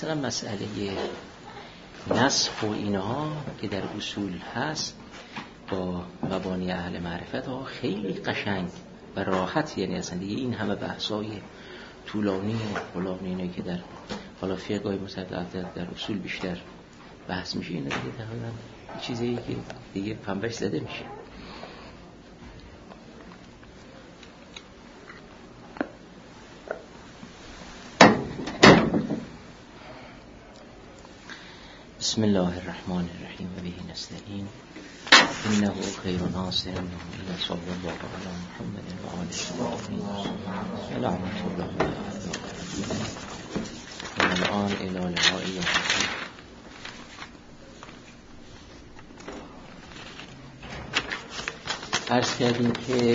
مثلا مسئله نسخ و اینها که در اصول هست با مبانی اهل معرفت ها خیلی قشنگ و راحت، یعنی اصلا دیگه این همه بحثای طولانی و فلانی اینه که در حالا فقه مصدق در اصول بیشتر بحث میشه، این دیگه تقریبا چیزی که دیگه پنبهش زده میشه. بسم الله الرحمن الرحیم و به نستعین انه خیر ناصر و صلی الله علی محمد و آله و لعنت الله و الان الی لقاء عرض کردیم که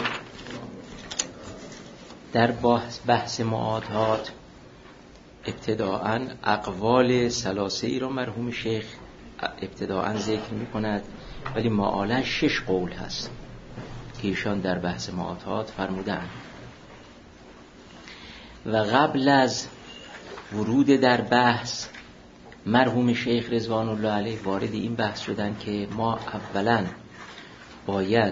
در بحث معادات ابتداءً اقوال ثلاثه‌ای را مرحوم شیخ ابتداءً ذکر می‌کند، ولی معالاً 6 قول هست که ایشان در بحث معادات فرمودند. و قبل از ورود در بحث مرحوم شیخ رضوان الله علیه وارد این بحث شدند که ما اولاً باید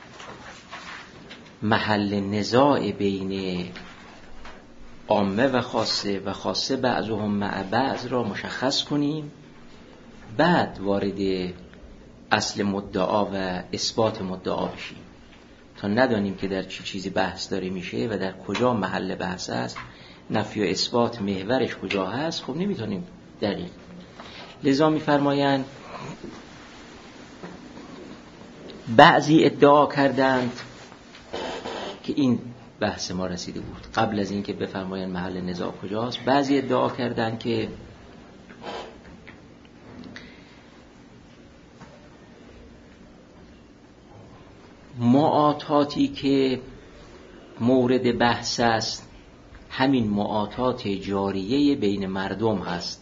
محل نزاع بین عامه و خاصه بعضهم مع بعض را مشخص کنیم، بعد وارد اصل مدعا و اثبات مدعا بشیم. تا ندانیم که در چه چیزی بحث داره میشه و در کجا محل بحث است، نفی و اثبات محورش کجا هست، خب نمیتونیم دقیق. لذا میفرمایند بعضی ادعا کردند که این بحث ما رسیده بود قبل از اینکه بفرمایند محل نزاع کجاست. بعضی ادعا کردند که معاطاتی که مورد بحث است همین معاطات جاریه بین مردم هست،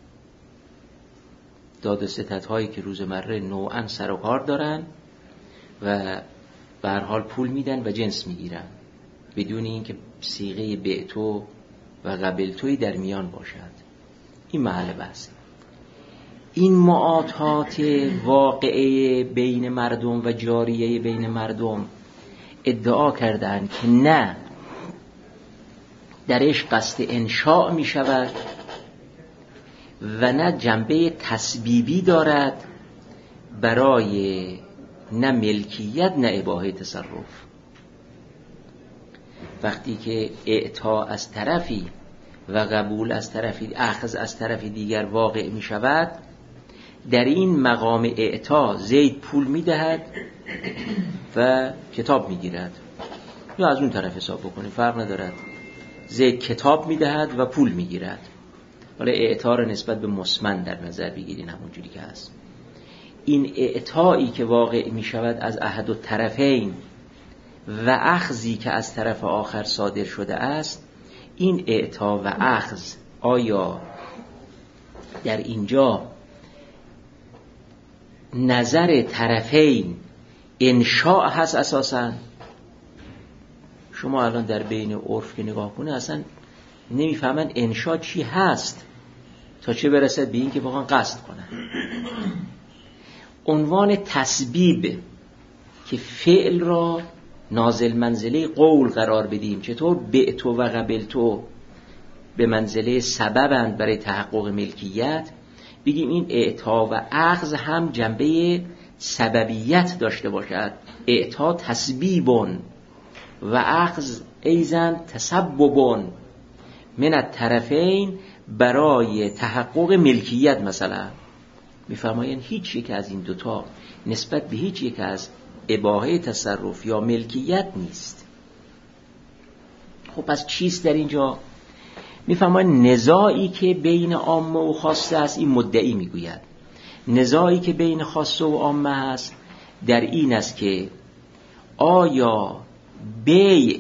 داد و ستدهایی که روزمره نوعاً سر و کار دارن و به هر حال پول میدن و جنس میگیرن بدون اینکه صیغه بعتو و قبلتوی در میان باشد. این محل بحثه. این معاطات واقعه بین مردم و جاریه بین مردم ادعا کردند که نه، درش قصد انشاء می شود و نه جنبه تسبیبی دارد برای نه ملکیت نه اباحه تصرف. وقتی که اعطا از طرفی و قبول از طرفی، اخذ از طرفی دیگر واقع می شود، در این مقام اعطا زید پول می دهد و کتاب می گیرد، یا از اون طرف حساب بکنید فرق ندارد، زید کتاب می دهد و پول می گیرد. حالا اعطا را نسبت به مسمن در نظر بگیرین همون جوری که هست. این اعطایی که واقع می شود از احد الطرفین و اخذی که از طرف آخر صادر شده است، این اعطا و اخذ آیا در اینجا نظر طرفین انشاء هست؟ اساساً شما الان در بین عرف که نگاه کنه اصلا نمیفهمن انشاء چی هست تا چه برسد به این که بخوان قصد کنن. عنوان تسبیب که فعل را نازل منزله قول قرار بدیم، چطور بعتو و قبلتو به منزله سببند برای تحقق ملکیت، بگیم این اعطا و اخذ هم جنبه سببیت داشته باشد. اعطا تسبیبون و اخذ ایزن تسببون من الطرفین برای تحقق ملکیت. مثلا میفرمایند هیچ یک از این دوتا نسبت به هیچ یک از اباحه تصرف یا ملکیت نیست. خب پس چیست در اینجا؟ میفرمایند نزاعی که بین عامه و خاصه است، این مدعی میگوید نزاعی که بین خاصه و عامه است در این است که آیا بیع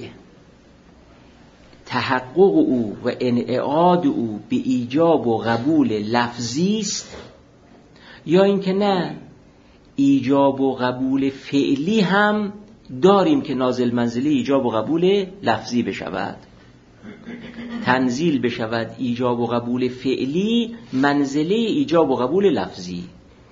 تحقق او و انعقاد او به ایجاب و قبول لفظی است، یا اینکه نه، ایجاب و قبول فعلی هم داریم که نازل منزله ایجاب و قبول لفظی بشود. تنزیل بشود ایجاب و قبول فعلی منزله ایجاب و قبول لفظی.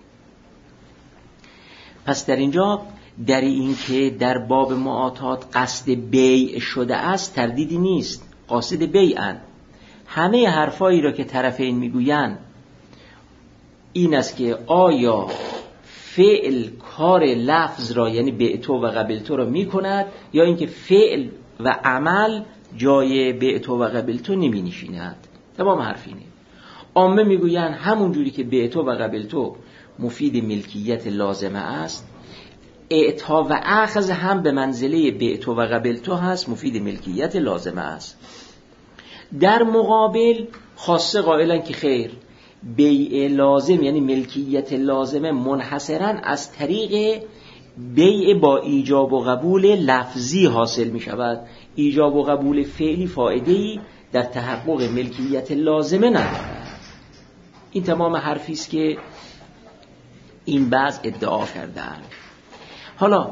پس در اینجا در این که در باب معاطات قصد بیع شده است تردیدی نیست، قاصد بیعن. همه حرفایی را که طرفین میگویند این است که آیا فعل کار لفظ را یعنی بعتو و قبلتو را میکند یا اینکه فعل و عمل جای بعتو و قبلتو نمی نشیند. تمام حرف اینه. عامه میگویند همون جوری که بعتو و قبلتو مفید ملکیت لازمه است، اعطا و اخذ هم به منزله بعتو و قبلتو هست، مفید ملکیت لازمه است. در مقابل خاصه قائلن که خیر، بیع لازم یعنی ملکیت لازمه منحصراً از طریق بیع با ایجاب و قبول لفظی حاصل می شود. ایجاب و قبول فعلی فایده‌ای در تحقق ملکیت لازمه ندارد. این تمام حرفی است که این بعض ادعا کردند. حالا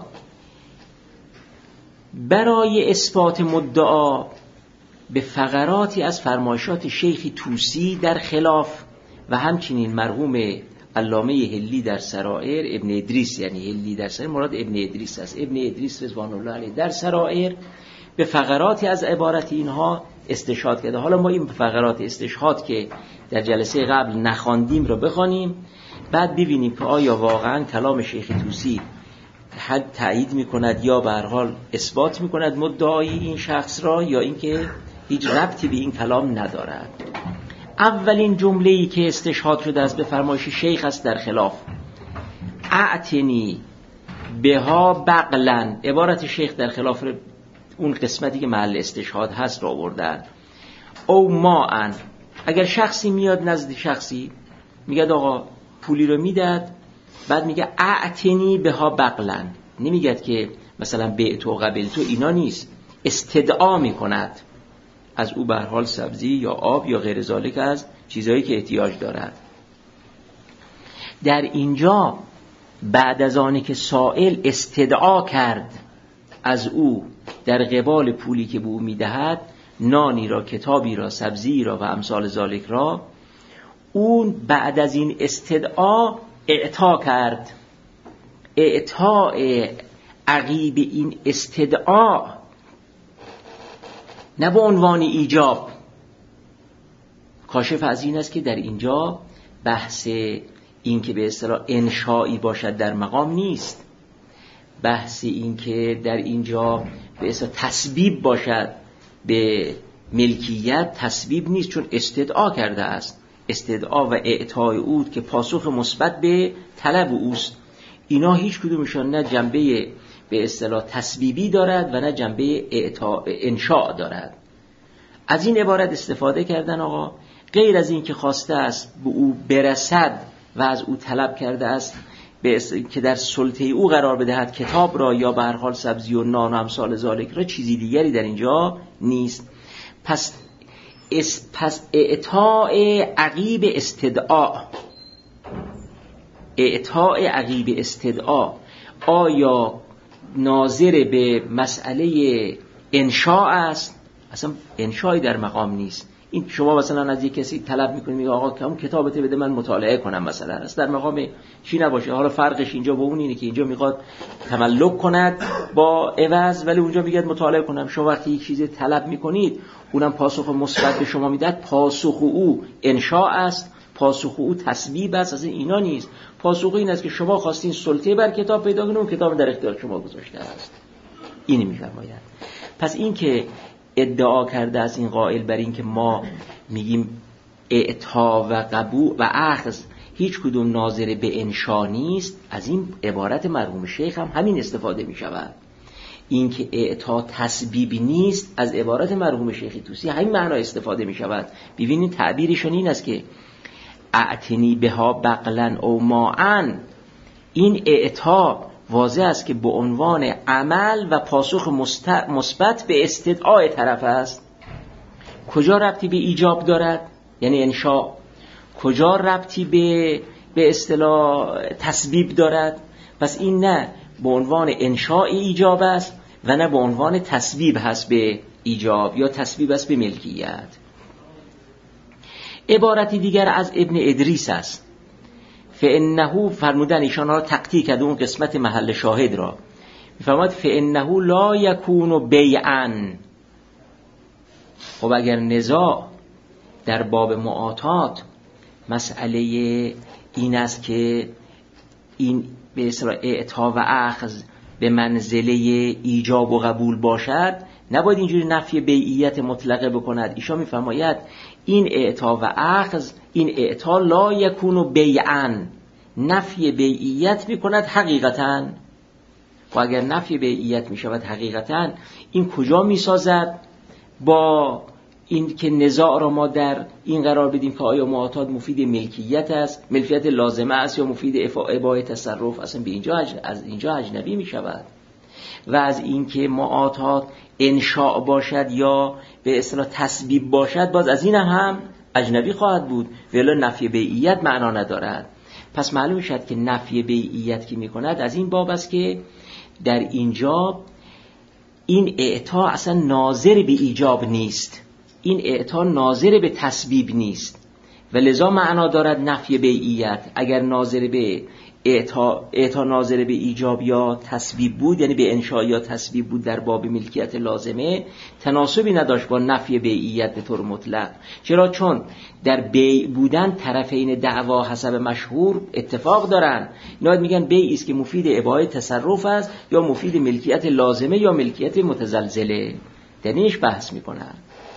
برای اثبات مدعا به فقراتی از فرمایشات شیخ طوسی در خلاف و همچنین مرحوم علامه هلی در سرائر، ابن ادریس یعنی هلی در سرائر مراد ابن ادریس است، ابن ادریس رضوان الله علیه در سرائر به فقراتی از عبارت اینها استشهاد کرده. حالا ما این فقرات استشهاد که در جلسه قبل نخواندیم رو بخوانیم، بعد ببینیم که آیا واقعا کلام شیخ طوسی حد تایید میکند یا به هر حال اثبات میکند مدعای این شخص را، یا اینکه هیچ ربطی به این کلام ندارد. اولین جمله‌ای که استشهاد شده از به فرمایش شیخ است در خلاف، اعتنی بها بقلن، عبارت شیخ در خلاف اون قسمتی که محل استشهاد هست را آوردن. او ماءن، اگر شخصی میاد نزد شخصی میگه آقا پولی رو میداد، بعد میگه اعتنی بها بقلن، نمیگه که مثلا بعتو قبلتو، اینا نیست، استدعا میکند از او به هر حال سبزی یا آب یا غیر ذالک از چیزهایی که احتیاج دارد. در اینجا بعد از آنی که سائل استدعا کرد از او در قبال پولی که به او میدهد، نانی را، کتابی را، سبزی را و امثال ذالک را، اون بعد از این استدعا اعطا کرد. اعطاء عقیب این استدعا نه به عنوان ایجاب. کاشف از این است که در اینجا بحث این که به اصطلاح انشایی باشد در مقام نیست، بحث این که در اینجا به اصطلاح تسبیب باشد به ملکیت تسبیب نیست، چون استدعا کرده است. استدعا و اعطای او که پاسخ مثبت به طلب اوست، اینا هیچ کدومشون نه جنبه به اصطلاح تسبیبی دارد و نه جنبه انشاء دارد. از این عبارت استفاده کردن آقا، غیر از این که خواسته است به او برسد و از او طلب کرده است که در سلطه او قرار بدهد کتاب را یا به هر حال سبزی و نان و امثال ذالک را، چیزی دیگری در اینجا نیست. پس اعطاء عقیب استدعا، اعطاء عقیب استدعا آیا ناظر به مسئله انشاء است؟ اصلا انشایی در مقام نیست. این شما مثلا از یک کسی طلب میکنید، میگه آقا که اون کتابت بده من مطالعه کنم، مثلا است در مقام چی نباشه. حالا فرقش اینجا با اون اینه که اینجا میخواد تملک کند با عوض، ولی اونجا میگه مطالعه کنم. شما وقتی یک چیز طلب میکنید، اونم پاسخ مثبت به شما میداد، پاسخ او انشاء است، پاسخ او تسبیب است. از اینا نیست. پاسخ این است که شما خواستین سلطه بر کتاب پیدا کنید، اون کتاب در اختیار شما گذاشته است. اینی میفرماید. پس این که ادعا کرده از این قائل بر این که ما میگیم اعطا و قبول و اخذ هیچ کدوم ناظر به انشا نیست، از این عبارت مرحوم شیخ هم همین استفاده می شود. این که اعطا تسبیبی نیست، از عبارت مرحوم شیخ طوسی همین معنا استفاده می شود. ببینید تعبیرشون این است که اعتنی بها بقلن او ماعن، این اعطا واضح است که به عنوان عمل و پاسخ مثبت به استدعای طرف است. کجا ربطی به ایجاب دارد؟ یعنی انشاء. کجا ربطی به اصطلاح تسبیب دارد؟ پس این نه به عنوان انشاء ایجاب است و نه به عنوان تسبیب هست به ایجاب یا تسبیب است به ملکیت. عبارتی دیگر از ابن ادریس است. فانه فرمودن ایشان را تقطیع کرده اون قسمت محل شاهد را، میفرماد فانه لا یکون بیعا. خب اگر نزاع در باب معاطات مسئله این است که این به اصطلاح اعطا و اخذ به منزله ایجاب و قبول باشد، نباید اینجوری نفی بیعیت مطلقه بکند. ایشان میفرماید این اعطا و اخذ، این اعطا لا یکون بیعا، نفی بیعیت میکند حقیقتا. و اگر نفی بیعیت میشود حقیقتا، این کجا میسازد با این که نزاع را ما در این قرار بدیم که آیا معاطات مفید ملکیت است، ملکیت لازمه است، یا مفید اباحه تصرف؟ اصلا به اینجا از اینجا اجنبی می شود. و از این که معاطات انشاء باشد یا به اصطلاح تسبیب باشد، باز از این هم اجنبی خواهد بود، ولی نفی بیعیت معنا ندارد. پس معلوم شد که نفی بیعیت که می کند از این باب است که در اینجا این اعطا اصلا ناظر به ایجاب نیست، این اعطا ناظر به تسبیب نیست و لذا معنا دارد نفی بیعیت. اگر ناظر به اعطا ناظر به ایجاب یا تسبیب بود، یعنی به انشاء یا تسبیب بود در باب ملکیت لازمه، تناسبی نداشت با نفی بیعیت به طور مطلق. چرا؟ چون در بیع بودن طرفین دعوا حسب مشهور اتفاق دارن. اینا میگن بیعی است که مفید اباحه تصرف است یا مفید ملکیت لازمه یا ملکیت متزلزله، در اینش بحث میکنن.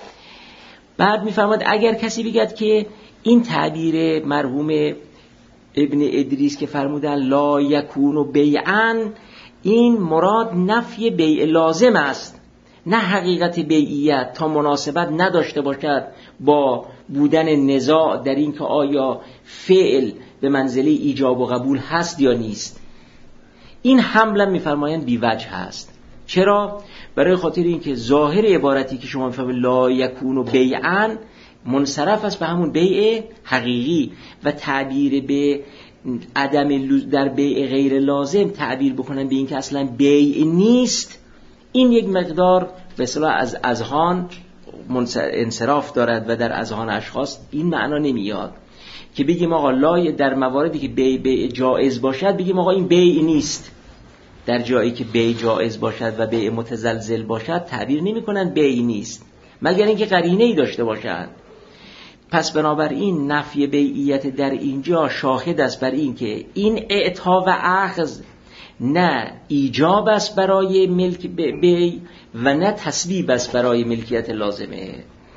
بعد میفرماد اگر کسی بگد که این تعبیر مرحوم ابن ادریس که فرمودن لا یکون بیعا، این مراد نفی بیع لازم است، نه حقیقت بیعیت، تا مناسبت نداشته باشد با بودن نزاع در این که آیا فعل به منزله ایجاب و قبول هست یا نیست. این حملا میفرمایند بی وجه هست. چرا؟ برای خاطر اینکه ظاهر عبارتی که شما میفهمید لا یکون بیعا منصرف است به همون بیع حقیقی، و تعبیر به عدم در بیع غیر لازم تعبیر بکنن به این که اصلا بیع نیست، این یک مقدار به اصطلاح از اذهان انصراف دارد و در اذهان اشخاص این معنا نمیاد که بگیم آقا لا در مواردی که بیع جائز باشد بگیم آقا این بیع نیست. در جایی که بیع جائز باشد و بیع متزلزل باشد تعبیر نمی کنند بیع نیست، مگر اینکه قرینه‌ای داشته باشند. پس بنابراین نفی بیعیت در اینجا شاهد است بر این که این اعطا و اخذ نه ایجاب است برای ملک بیع و نه تسبیب است برای ملکیت لازمه.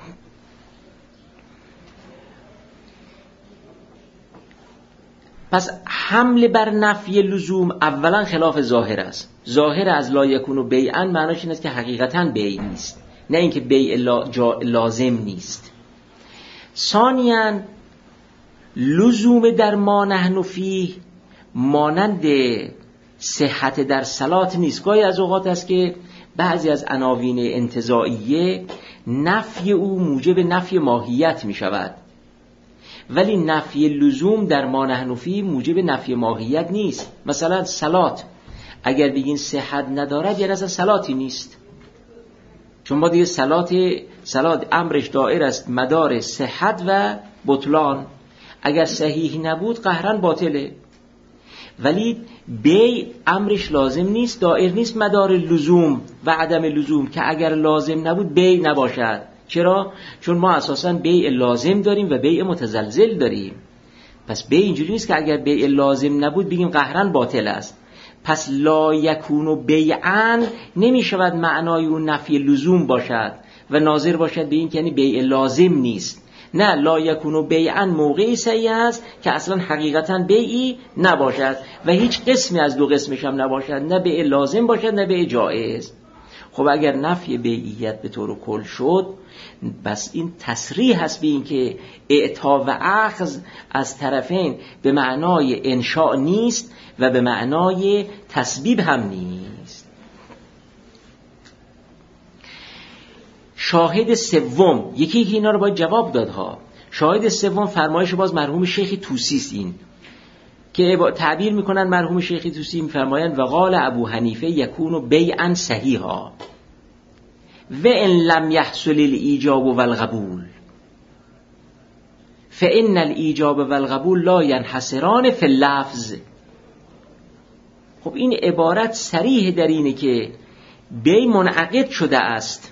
پس حمل بر نفی لزوم اولا خلاف ظاهر است. ظاهر از لا یکون بیعا معناش این است که حقیقتا بیع نیست، نه اینکه بیع لازم نیست. ثانیاً لزوم در ما نحن فیه مانند صحت در صلات نیست. گاهی از اوقات است که بعضی از عناوین انتزاعیه نفی او موجب نفی ماهیت می شود، ولی نفی لزوم در ما نحن فیه موجب نفی ماهیت نیست. مثلا صلات اگر بگین صحت ندارد یعنی اصلا صلاتی نیست، چون ما دیگه صلات امرش دائر است مدار صحت و بطلان، اگر صحیح نبود قهرن باطله. ولی بیع امرش لازم نیست، دائر نیست مدار لزوم و عدم لزوم، که اگر لازم نبود بیع نباشد. چرا؟ چون ما اساساً بیع لازم داریم و بیع متزلزل داریم. پس بیع اینجوری نیست که اگر بیع لازم نبود بگیم قهرن باطل است. پس لا یکون بیعا نمی شود معنای اون نفی لزوم باشد و ناظر باشد به این که یعنی بیع لازم نیست. نه، لا یکون بیعا موقعی صحیح است که اصلا حقیقتا بیعی نباشد و هیچ قسمی از دو قسمش هم نباشد، نه بیع لازم باشد نه بیع جائز. خب اگر نفی بیعیت به طور کل شد، بس این تصریح هست به این که اعطا و اخذ از طرفین به معنای انشاء نیست و به معنای تسبیب هم نیست. شاهد سوم، یکی که اینا رو باید جواب داد ها. شاهد سوم فرمایش باز مرحوم شیخ طوسی است، این که تعبیر میکنن مرحوم شیخ طوسی میفرمایند وقال ابو حنیفه یکون بیعا صحیحا و ان لم یحصل الایجاب والقبول فإن الإیجاب و القبول لا ینحصران فی اللفظ. خب این عبارت صریح در اینه که بی منعقد شده است.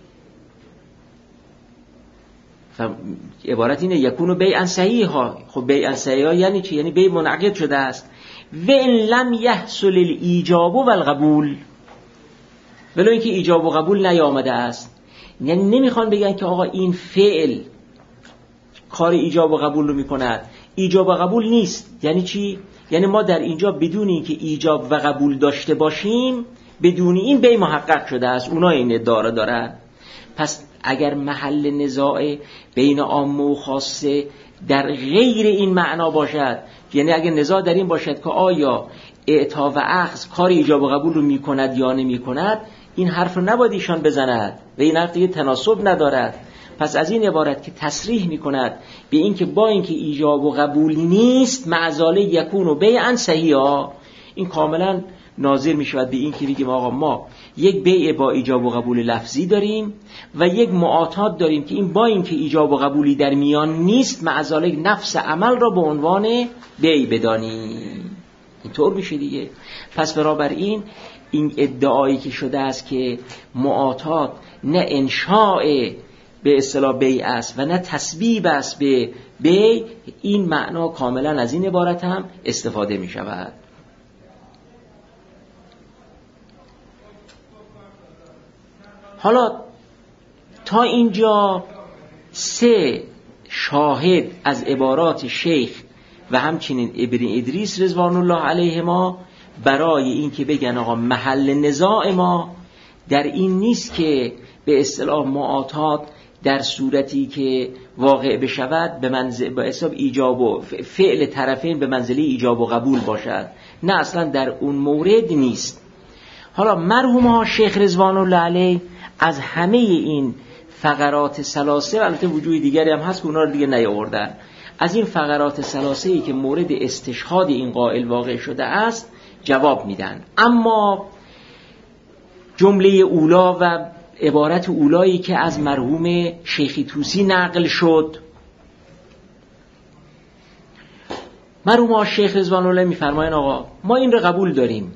عبارت اینه یکونو بیعا صحیحا. خب بیعا صحیحا یعنی چی؟ یعنی بی منعقد شده است. و ان لم یحصل الایجاب و القبول، ولو اینکه ایجاب و قبول نیامده است. یعنی نمیخوان بگن که آقا این فعل کار ایجاب و قبول رو میکند، ایجاب و قبول نیست. یعنی چی؟ یعنی ما در اینجا بدون اینکه ایجاب و قبول داشته باشیم، بدون این بی محقق شده است. اونا این ادعا رو دارن. پس اگر محل نزاع بین عامه و خاصه در غیر این معنا باشد، یعنی اگر نزاع در این باشد که آیا اعطا و اخذ کار ایجاب و قبول رو میکند یا نمیکند، این حرف رو نباید ایشان بزند و این حرف دیگه تناسب ندارد. پس از این عبارت که تصریح میکند به این که با اینکه ایجاب و قبول نیست معزاله یکون و بیعا صحیحا، این کاملا ناظر میشود به این که بگیم آقا ما یک بیع با ایجاب و قبول لفظی داریم و یک معاطات داریم که این با اینکه ایجاب و قبولی در میان نیست معزاله نفس عمل را به عنوان بیع بدانیم. اینطور میشه دیگه. پس بنابراین این ادعایی که شده است که معاطات نه انشاء به اصطلاح بیع است و نه تسبیب است به بیع، این معنا کاملا از این عبارت هم استفاده می شود. حالا تا اینجا سه شاهد از عبارات شیخ و همچنین ابن ادریس رضوان الله علیهما برای این که بگن آقا محل نزاع ما در این نیست که به اصطلاح معاطات در صورتی که واقع بشود به حساب ایجاب و فعل طرفین به منزله ایجاب و قبول باشد، نه اصلا در اون مورد نیست. حالا مرحوم ها شیخ رضوان الله علیه از همه این فقرات ثلاثه، البته وجوه دیگری هم هست که اونا رو دیگه نیاوردن، از این فقرات ثلاثه‌ای که مورد استشهاد این قائل واقع شده است جواب میدن. اما جمله اولا و عبارت اولایی که از مرحوم شیخ طوسی نقل شد، مرحوم شیخ رضوان الله میفرماین آقا ما این رو قبول داریم،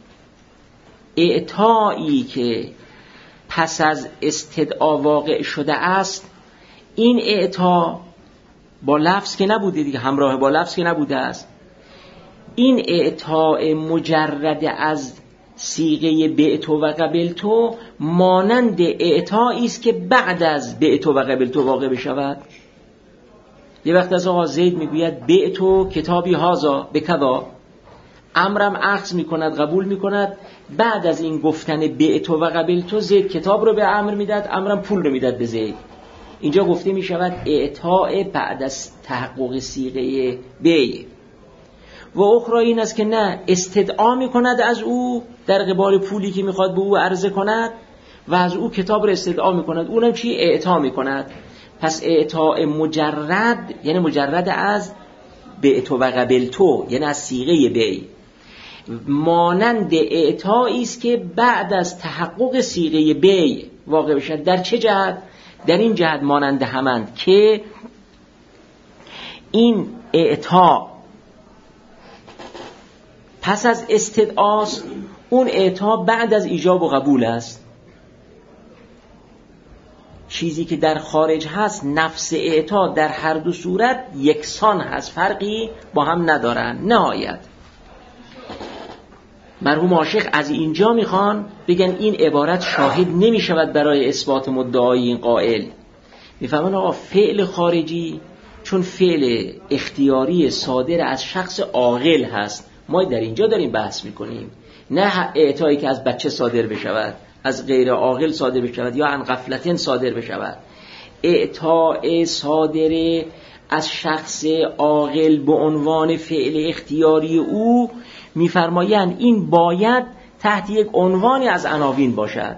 اعطایی که پس از استدعا واقع شده است، این اعطا با لفظ که نبوده دیگه، همراه با لفظ که نبوده است، این اعطاء مجرد از صیغه بعتو و قبلتو مانند اعطایی است که بعد از بعتو و قبلتو واقع بشود. یه وقت از آقا زید میگوید بعتو کتابی هازا به کذا، امرم اخذ میکند قبول میکند، بعد از این گفتن بعتو و قبلتو زید کتاب رو به امر میداد، امرم پول رو میداد به زید. اینجا گفته میشود اعطاء بعد از تحقق صیغه بیع. و اخرى این است که نه، استدعا میکند از او در قبال پولی که میخواد به او عرضه کند و از او کتاب رو استدعا میکند، اونم چی؟ اعطا میکند. پس اعطاء مجرد یعنی مجرد از بعتو و قبلتو، یعنی از صیغه بیع، مانند اعطایی است که بعد از تحقق صیغه بیع واقع بشد. در چه جهت؟ در این جهت مانند همند که این اعطا پس از استدعاست، اون اعطا بعد از ایجاب و قبول است. چیزی که در خارج هست نفس اعطا در هر دو صورت یکسان هست، فرقی با هم ندارن. نهایت مرحوم عاشق از اینجا میخوان بگن این عبارت شاهد نمیشود برای اثبات مدعای این قائل. میفهمن آقا فعل خارجی چون فعل اختیاری صادر از شخص عاقل هست، ما در اینجا داریم بحث میکنیم، نه اعطایی که از بچه صادر بشود، از غیر عاقل صادر بشود یا عن غفلتن صادر بشود. اعطاء صادر از شخص عاقل به عنوان فعل اختیاری او میفرمایند این باید تحت یک عنوانی از عناوین باشد.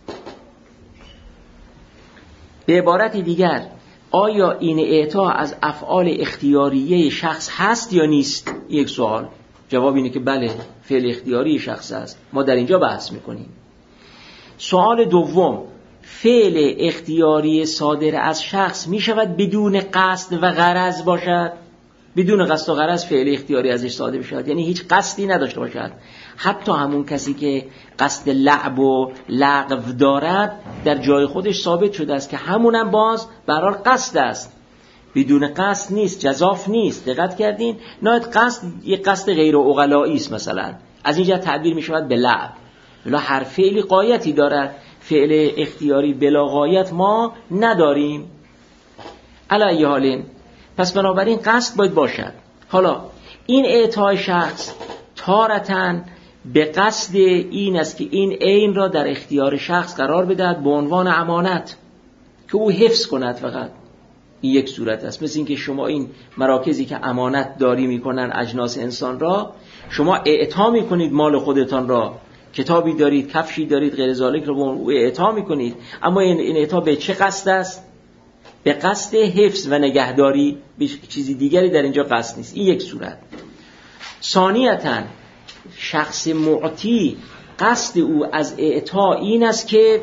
به عبارت دیگر آیا این اعطا از افعال اختیاریه شخص هست یا نیست؟ یک سوال. جواب اینه که بله، فعل اختیاری شخص است. ما در اینجا بحث میکنیم. سوال دوم، فعل اختیاری صادر از شخص می شود بدون قصد و غرض باشد؟ بدون قصد و غرض فعل اختیاری ازش صادر بشود، یعنی هیچ قصدی نداشته باشد. حتی همون کسی که قصد لعب و لغو دارد در جای خودش ثابت شده است که همونم باز به هر حال قصد است، بدون قصد نیست، جزاف نیست. دقت کردین؟ نهایت قصد یک قصد غیر عقلایی است، مثلا از اینجا تعبیر می شود به لعب. ولی هر فعلی غایتی دارد، فعل اختیاری بلا غایت ما نداریم. علی حالین، پس بنابراین قصد باید باشد. حالا این اعطای شخص تارتاً به قصد این است که این عین را در اختیار شخص قرار بدهد به عنوان امانت که او حفظ کند. فقط این یک صورت است. مثل این که شما این مراکزی که امانت داری میکنن اجناس انسان را، شما اعطا میکنید مال خودتان را، کتابی دارید، کفشی دارید، غیر ذالک رو به او اعطا میکنید، اما این اعطا به چه قصد است؟ به قصد حفظ و نگهداری، به چیزی دیگری در اینجا قصد نیست. این یک صورت. ثانیتاً شخص معطی قصد او از اعطا این است که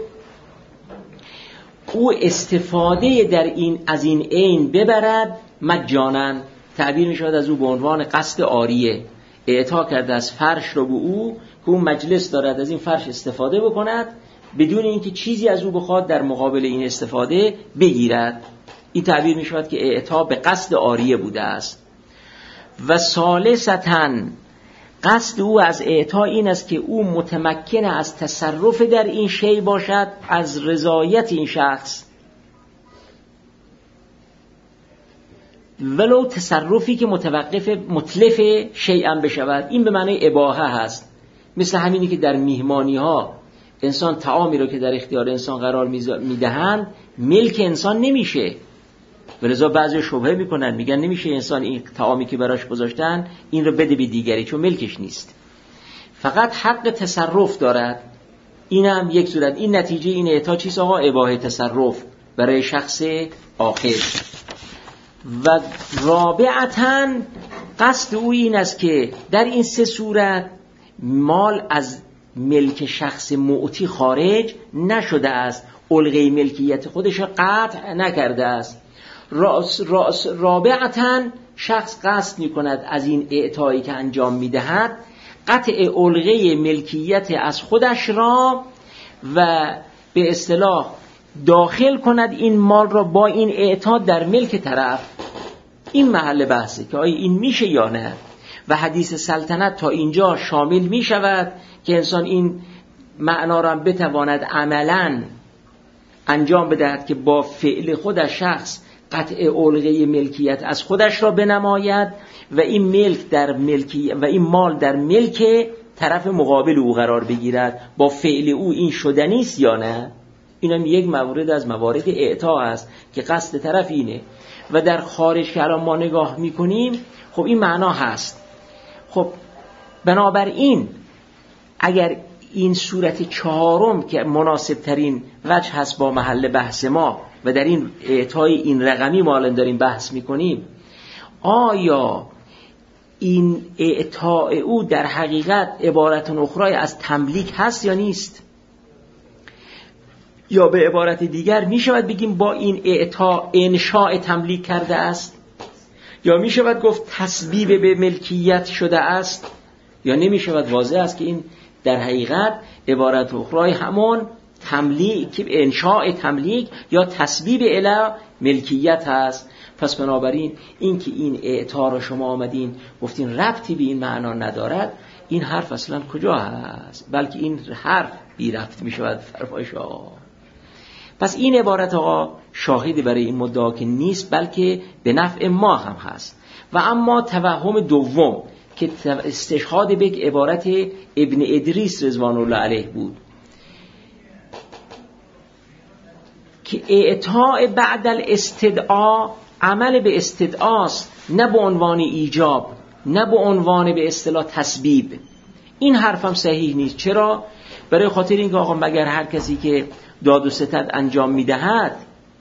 او استفاده در این از این عین ببرد مجانا. تعبیر می شود از او به عنوان قصد عاریه. اعطا کرده از فرش رو به او که اون مجلس دارد از این فرش استفاده بکند بدون اینکه چیزی از او بخواد در مقابل این استفاده بگیرد. این تعبیر می شود که اعطا به قصد عاریه بوده است. و ثالثتاً قصد او از اعطا این است که او متمکن از تصرف در این شی باشد از رضایت این شخص، ولو تصرفی که متلف شیئا بشود. این به معنی اباحه هست. مثل همینی که در میهمانی ها انسان طعامی رو که در اختیار انسان قرار میدهند ملک انسان نمیشه، ولذا بعضی شبهه میکنن، میگن نمیشه انسان این طعامی که براش گذاشتن این رو بده به دیگری چون ملکش نیست، فقط حق تصرف دارد. این هم یک صورت. این نتیجه این اعطا چیست آقا؟ اباحه تصرف برای شخص آخر. و رابعتاً قصد او این است که در این سه صورت مال از ملک شخص معطی خارج نشده است، علقه ملکیت خودش را قطع نکرده است. رابعتاً شخص قصد می کند از این اعطایی که انجام می دهد قطع علقه ملکیت از خودش را و به اصطلاح داخل کند این مال را با این اعطا در ملک طرف. این محل بحثه که آیا این میشه یا نه. و حدیث سلطنت تا اینجا شامل می شود که انسان این معنا را بتواند عملاً انجام بدهد که با فعل خودش شخص قطع علقه ملکیت از خودش را بنماید و این ملک در ملکی و این مال در ملک طرف مقابل او قرار بگیرد. با فعل او این شدنی است یا نه؟ اینم یک مورد از موارد اعطا است که قصد طرف اینه. و در خارج که الان ما نگاه میکنیم خب این معنا هست. خب بنابراین اگر این صورت چهارم که مناسب ترین وجه هست با محل بحث ما و در این اعطای این رقمی ما الان داریم بحث میکنیم، آیا این اعطاء او در حقیقت عبارت اخرى از تملیک هست یا نیست؟ یا به عبارت دیگر می شود بگیم با این اعطاء انشاء تملیک کرده است؟ یا می شود گفت تسبیب به ملکیت شده است؟ یا نمی شود؟ واضح است که این در حقیقت عبارت اخرى همون تملیک، انشاء تملیک یا تسبیب الی ملکیت هست. پس بنابراین این که این اعطا را شما آمدین گفتین ربطی به این معنا ندارد، این حرف اصلا کجا هست؟ بلکه این حرف بی ربط می شود فرمایش آقا. پس این عبارت آقا شاهدی برای این مدعا که نیست، بلکه به نفع ما هم هست. و اما توهم دوم که استشهاد به عبارت ابن ادریس رضوان الله علیه بود که اعطاء بعد الاستدعا عمل به استدعاست، نه به عنوان ایجاب، نه به عنوان به اصطلاح تسبیب. این حرفم صحیح نیست. چرا؟ برای خاطر اینکه آقا مگر هر کسی که داد و ستد انجام میدهد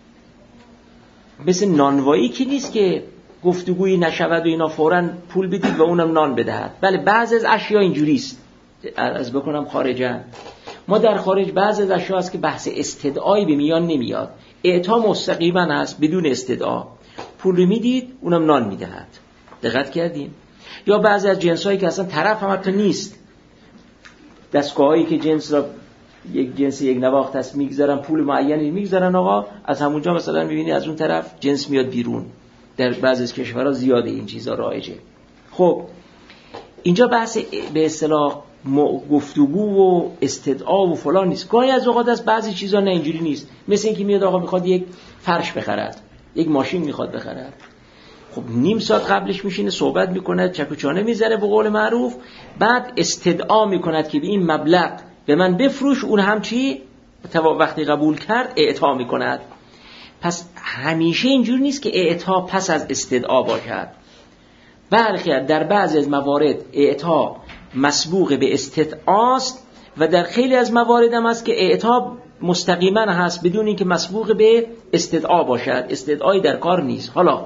مثل نانوایی که نیست که گفتگویی نشود و اینا فوراً پول بدید و اونم نان بدهد. بله بعضی از اشیاء اینجوریست، از بکنم خارجا. ما در خارج بعضی از اشیاء هست که بحث استدعایی به میان نمیاد، اعطا مستقیما هست بدون استدعا. پول رو میدید اونم نان میدهد. دقت کردین؟ یا بعضی از جنسایی که اصلا طرف هم حتی نیست، دستگاهایی که جنس را یک جنس یک نواخت هست میگذارن، پول معینی میگذارن، آقا از همونجا مثلا میبینی از اون طرف جنس میاد بیرون. در بعضی از کشورها زیاده این چیزا رایجه. خب اینجا بحث به اصطلاح گفتگو و استدعا و فلان نیست. گاهی از اوقات از بعضی چیزا نه اینجوری نیست، مثل اینکه میاد آقا میخواد یک فرش بخرد، یک ماشین میخواد بخرد، خب نیم ساعت قبلش میشینه صحبت میکنه، چک و چانه میذاره به قول معروف، بعد استدعا میکند که به این مبلغ به من بفروش، اون هم چی؟ وقتی قبول کرد اعطا میکند. پس همیشه اینجور نیست که اعطا پس از استدعا باشد. برخی در بعضی از موارد اعطا مسبوق به استدعاست و در خیلی از موارد هم هست که اعطا مستقیما هست بدون اینکه مسبوق به استدعا باشد، استدعایی در کار نیست. حالا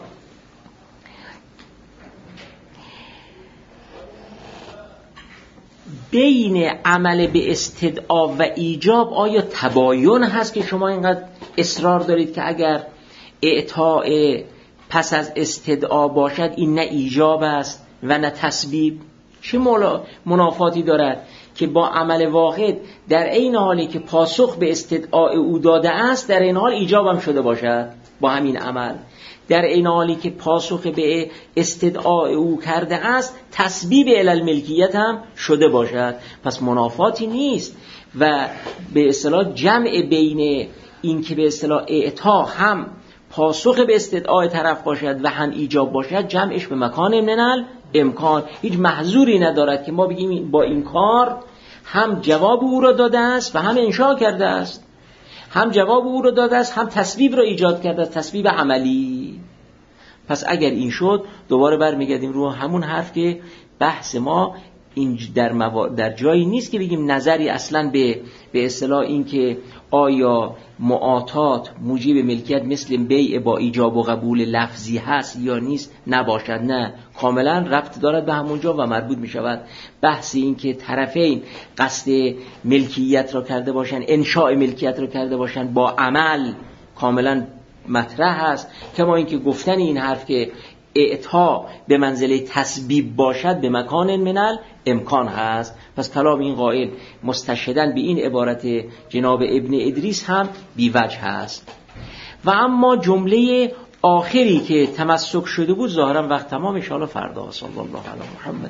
بین عمل به استدعا و ایجاب آیا تباین هست که شما اینقدر اصرار دارید که اگر اعطاء پس از استدعا باشد این نه ایجاب است و نه تسبیب؟ چه منافاتی دارد که با عمل واحد در این حالی که پاسخ به استدعاء او داده است در این حال ایجاب هم شده باشد با همین عمل، در این حالی که پاسخ به استدعاء او کرده است تسبیب الی الملکیت هم شده باشد. پس منافاتی نیست و به اصطلاح جمع بین این که به اصطلاح اعطا هم پاسخ به استدعاء طرف باشد و هم ایجاب باشد، جمعش به مکان من الامکان. هیچ محظوری ندارد که ما بگیم با این کار هم جواب او را داده است و هم انشاء کرده است، هم جواب او را داده است هم تسبیب را ایجاد کرده است، تسبیب عملی. پس اگر این شد دوباره برمیگردیم رو همون حرف که بحث ما این در جایی نیست که بگیم نظری اصلا به اصطلاح این که آیا معاطات موجب ملکیت مثل بیع با ایجاب و قبول لفظی هست یا نیست نباشد. نه، کاملا ربط دارد به همونجا و مربوط می شود. بحث این که طرفین قصد ملکیت را کرده باشند، انشاء ملکیت را کرده باشند با عمل کاملا مطرح هست. کما اینکه گفتن این حرف که اعطا به منزله تسبیب باشد به مکان من الامکان هست. پس کلام این قائل مستشهدن به این عبارت جناب ابن ادریس هم بیوجه هست. و اما جمله آخری که تمسک شده بود ظاهرا وقت تمام، ان شاء الله فردا. صلی الله علی محمد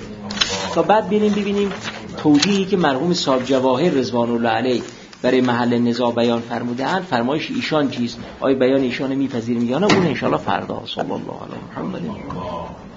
تا بعد ببینیم توجیهی که مرحوم صاحب جواهر رضوان الله علیه برای محل نزاع بیان فرمودند، فرمایش ایشان چیست؟ آیا بیان ایشان میپذیریم یا نه؟ اون ان شاء الله فردا. صلی الله علی محمد